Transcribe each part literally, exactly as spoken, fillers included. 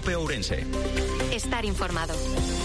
COPE Ourense. Estar informado.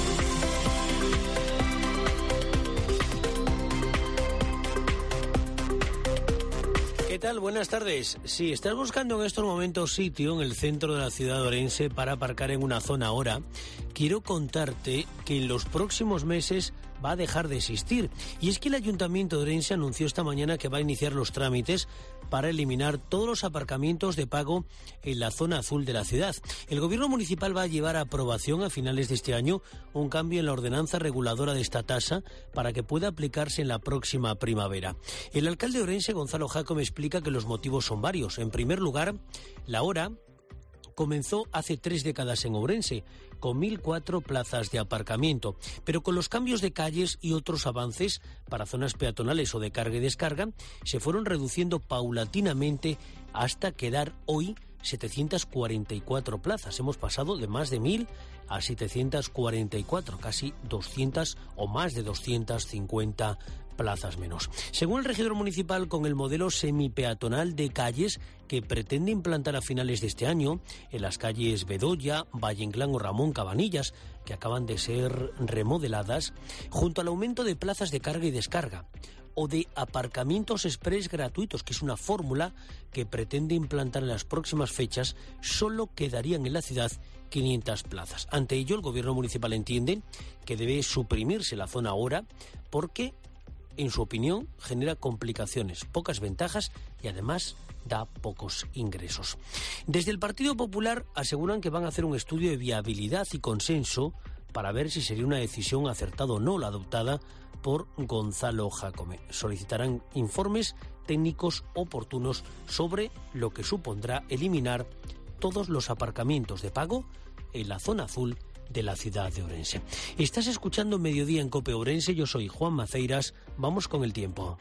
¿Qué tal? Buenas tardes. Si estás buscando en estos momentos sitio en el centro de la ciudad de Ourense para aparcar en una zona ahora, quiero contarte que en los próximos meses va a dejar de existir. Y es que el Ayuntamiento de Ourense anunció esta mañana que va a iniciar los trámites para eliminar todos los aparcamientos de pago en la zona azul de la ciudad. El Gobierno municipal va a llevar a aprobación a finales de este año un cambio en la ordenanza reguladora de esta tasa para que pueda aplicarse en la próxima primavera. El alcalde de Ourense, Gonzalo Jácome, explica que los motivos son varios. En primer lugar, la hora comenzó hace tres décadas en Ourense, con mil cuatro plazas de aparcamiento, pero con los cambios de calles y otros avances para zonas peatonales o de carga y descarga, se fueron reduciendo paulatinamente hasta quedar hoy setecientas cuarenta y cuatro plazas. Hemos pasado de más de mil a setecientas cuarenta y cuatro, casi doscientas o más de doscientas cincuenta plazas menos. Según el regidor municipal, con el modelo semipeatonal de calles que pretende implantar a finales de este año en las calles Bedoya, Valle Inclán o Ramón Cabanillas, que acaban de ser remodeladas, junto al aumento de plazas de carga y descarga o de aparcamientos express gratuitos, que es una fórmula que pretende implantar en las próximas fechas, solo quedarían en la ciudad quinientas plazas. Ante ello, el gobierno municipal entiende que debe suprimirse la zona ahora porque, en su opinión, genera complicaciones, pocas ventajas y además da pocos ingresos. Desde el Partido Popular aseguran que van a hacer un estudio de viabilidad y consenso para ver si sería una decisión acertada o no la adoptada por Gonzalo Jácome. Solicitarán informes técnicos oportunos sobre lo que supondrá eliminar todos los aparcamientos de pago en la zona azul de la ciudad de Ourense. Estás escuchando Mediodía en COPE Ourense, yo soy Juan Maceiras, vamos con el tiempo.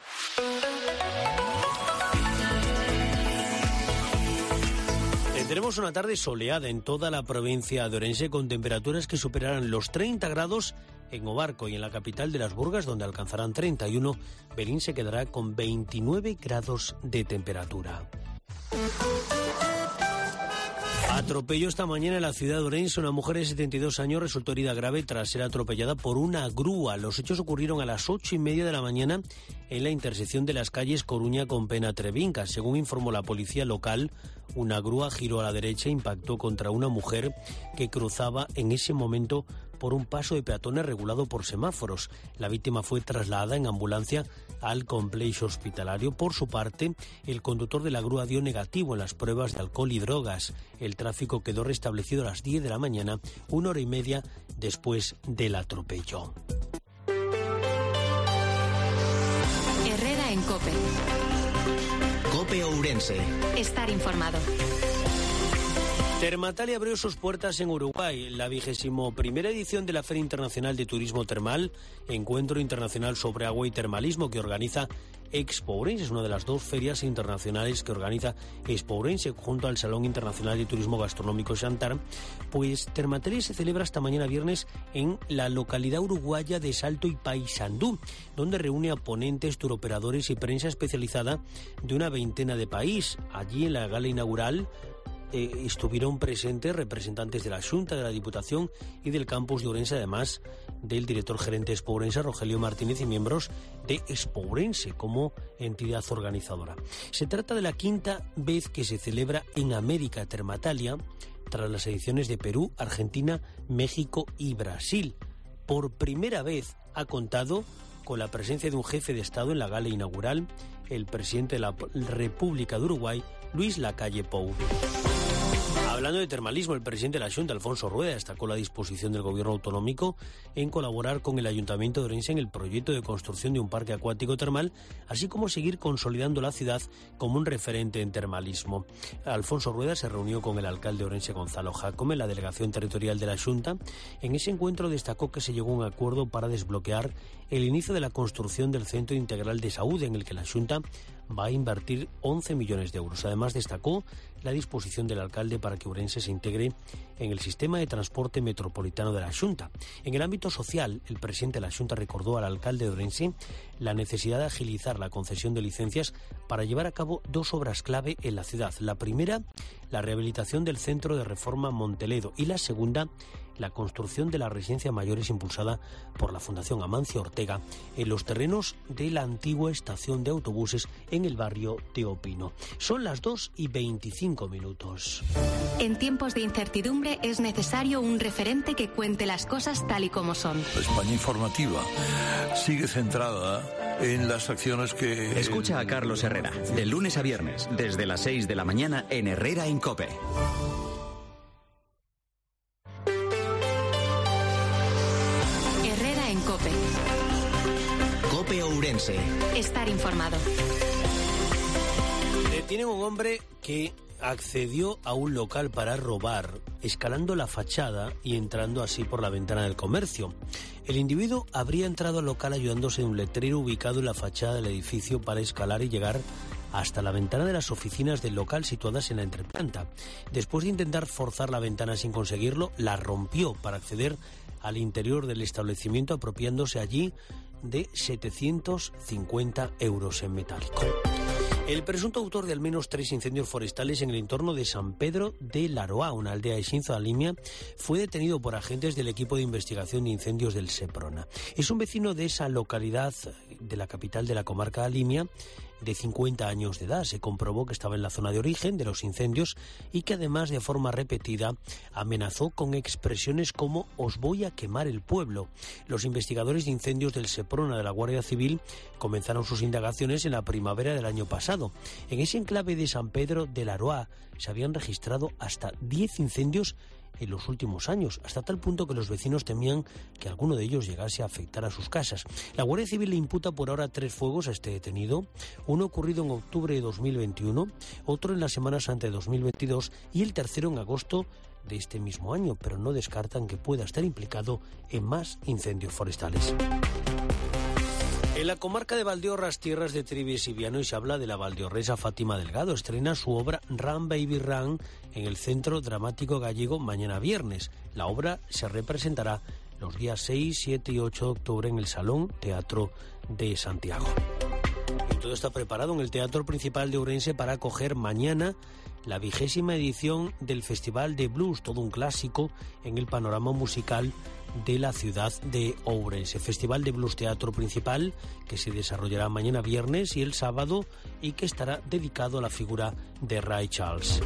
Tendremos una tarde soleada en toda la provincia de Ourense con temperaturas que superarán los treinta grados en Obarco y en la capital de Las Burgas, donde alcanzarán treinta y uno. Belín se quedará con veintinueve grados de temperatura. Atropello esta mañana en la ciudad de Ourense. Una mujer de setenta y dos años resultó herida grave tras ser atropellada por una grúa. Los hechos ocurrieron a las ocho y media de la mañana en la intersección de las calles Coruña con Pena Trevinca. Según informó la policía local, una grúa giró a la derecha e impactó contra una mujer que cruzaba en ese momento por un paso de peatones regulado por semáforos. La víctima fue trasladada en ambulancia al complejo hospitalario. Por su parte, el conductor de la grúa dio negativo en las pruebas de alcohol y drogas. El tráfico quedó restablecido a las diez de la mañana, una hora y media después del atropello. Herrera en COPE. COPE Ourense. Estar informado. Termatal abrió sus puertas en Uruguay. La vigésimo primera edición de la Feria Internacional de Turismo Termal, encuentro internacional sobre agua y termalismo que organiza Expo Ourense, es una de las dos ferias internacionales que organiza Expo Ourense junto al Salón Internacional de Turismo Gastronómico Xantar. Pues Termatel se celebra hasta mañana viernes en la localidad uruguaya de Salto y Paysandú, donde reúne a ponentes, turoperadores y prensa especializada de una veintena de países. Allí en la gala inaugural Eh, estuvieron presentes representantes de la Xunta, de la Diputación y del campus de Ourense, además del director gerente de Expo Ourense, Rogelio Martínez, y miembros de Expo Ourense como entidad organizadora. Se trata de la quinta vez que se celebra en América Termatalia, tras las ediciones de Perú, Argentina, México y Brasil. Por primera vez ha contado con la presencia de un jefe de Estado en la gala inaugural, el presidente de la República de Uruguay, Luis Lacalle Pou. Hablando de termalismo, el presidente de la Xunta, Alfonso Rueda, destacó la disposición del gobierno autonómico en colaborar con el Ayuntamiento de Ourense en el proyecto de construcción de un parque acuático termal, así como seguir consolidando la ciudad como un referente en termalismo. Alfonso Rueda se reunió con el alcalde de Ourense, Gonzalo Jácome, la delegación territorial de la Xunta. En ese encuentro destacó que se llegó a un acuerdo para desbloquear el inicio de la construcción del Centro Integral de Salud, en el que la Xunta va a invertir once millones de euros. Además, destacó la disposición del alcalde para que Ourense se integre en el sistema de transporte metropolitano de la Xunta. En el ámbito social, el presidente de la Xunta recordó al alcalde de Ourense la necesidad de agilizar la concesión de licencias para llevar a cabo dos obras clave en la ciudad. La primera, la rehabilitación del Centro de Reforma Monteledo, y la segunda, la construcción de la residencia mayores impulsada por la Fundación Amancio Ortega en los terrenos de la antigua estación de autobuses en el barrio de Opino. Son las dos y veinticinco minutos. En tiempos de incertidumbre es necesario un referente que cuente las cosas tal y como son. La España informativa sigue centrada en las acciones que... Escucha a Carlos Herrera, de lunes a viernes, desde las seis de la mañana en Herrera en COPE. Herrera en COPE. COPE Ourense. Estar informado. Detienen a un hombre que accedió a un local para robar, escalando la fachada y entrando así por la ventana del comercio. El individuo habría entrado al local ayudándose de un letrero ubicado en la fachada del edificio para escalar y llegar hasta la ventana de las oficinas del local situadas en la entreplanta. Después de intentar forzar la ventana sin conseguirlo, la rompió para acceder al interior del establecimiento, apropiándose allí de setecientos cincuenta euros en metálico. El presunto autor de al menos tres incendios forestales en el entorno de San Pedro de Laroa, una aldea de Xinzo da Limia, fue detenido por agentes del equipo de investigación de incendios del Seprona. Es un vecino de esa localidad de la capital de la comarca de Limia, de cincuenta años de edad. Se comprobó que estaba en la zona de origen de los incendios y que además de forma repetida amenazó con expresiones como «os voy a quemar el pueblo». Los investigadores de incendios del Seprona de la Guardia Civil comenzaron sus indagaciones en la primavera del año pasado. En ese enclave de San Pedro de Laroa se habían registrado hasta diez incendios en los últimos años, hasta tal punto que los vecinos temían que alguno de ellos llegase a afectar a sus casas. La Guardia Civil le imputa por ahora tres fuegos a este detenido, uno ocurrido en octubre de dos mil veintiuno, otro en la Semana Santa de dos mil veintidós y el tercero en agosto de este mismo año, pero no descartan que pueda estar implicado en más incendios forestales. En la comarca de Valdeorras, tierras de Trivies y Viano, y se habla de la valdeorresa Fátima Delgado. Estrena su obra Run Baby Run en el Centro Dramático Gallego mañana viernes. La obra se representará los días seis, siete y ocho de octubre en el Salón Teatro de Santiago. Y todo está preparado en el Teatro Principal de Ourense para acoger mañana la vigésima edición del Festival de Blues, todo un clásico en el panorama musical de la ciudad de Ourense. Festival de Blues Teatro Principal que se desarrollará mañana viernes y el sábado y que estará dedicado a la figura de Ray Charles.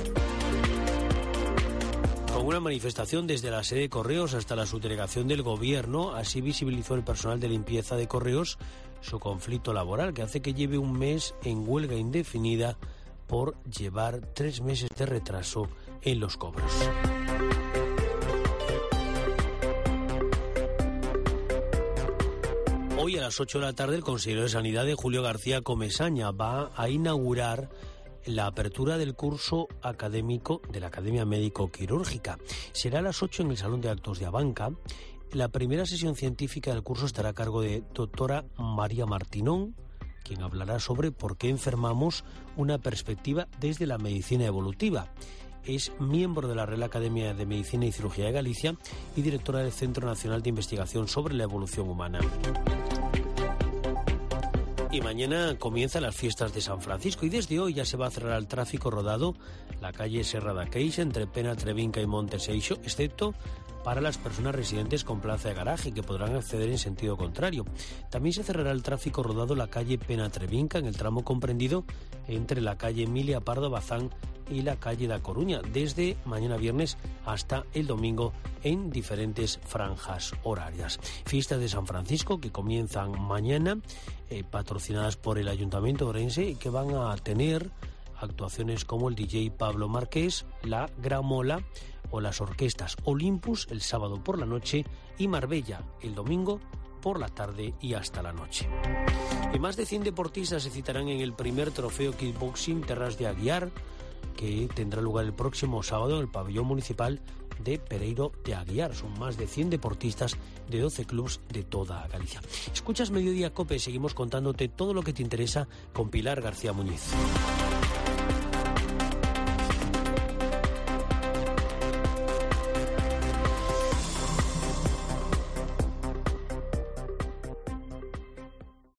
Con una manifestación desde la sede de Correos hasta la subdelegación del Gobierno, así visibilizó el personal de limpieza de Correos su conflicto laboral, que hace que lleve un mes en huelga indefinida por llevar tres meses de retraso en los cobros. Hoy a las ocho de la tarde el consejero de Sanidad, de Julio García Comesaña, va a inaugurar la apertura del curso académico de la Academia Médico-Quirúrgica. Será a las ocho en el Salón de Actos de Abanca. La primera sesión científica del curso estará a cargo de doctora María Martinón, quien hablará sobre por qué enfermamos, una perspectiva desde la medicina evolutiva. Es miembro de la Real Academia de Medicina y Cirugía de Galicia y directora del Centro Nacional de Investigación sobre la Evolución Humana. Y mañana comienzan las fiestas de San Francisco y desde hoy ya se va a cerrar al tráfico rodado la calle Serra da Queixa entre Pena Trevinca y Monte Seixo, excepto para las personas residentes con plaza de garaje, que podrán acceder en sentido contrario. También se cerrará el tráfico rodado la calle Pena Trevinca en el tramo comprendido entre la calle Emilia Pardo Bazán y la calle da Coruña, desde mañana viernes hasta el domingo en diferentes franjas horarias. Fiestas de San Francisco que comienzan mañana, eh, patrocinadas por el Ayuntamiento de Ourense, y que van a tener actuaciones como el D J Pablo Marqués, la Gramola o las orquestas Olympus el sábado por la noche y Marbella el domingo por la tarde y hasta la noche. Y más de cien deportistas se citarán en el primer trofeo Kickboxing Terras de Aguiar, que tendrá lugar el próximo sábado en el pabellón municipal de Pereiro de Aguiar. Son más de cien deportistas de doce clubes de toda Galicia. Escuchas Mediodía COPE, seguimos contándote todo lo que te interesa con Pilar García Muñiz.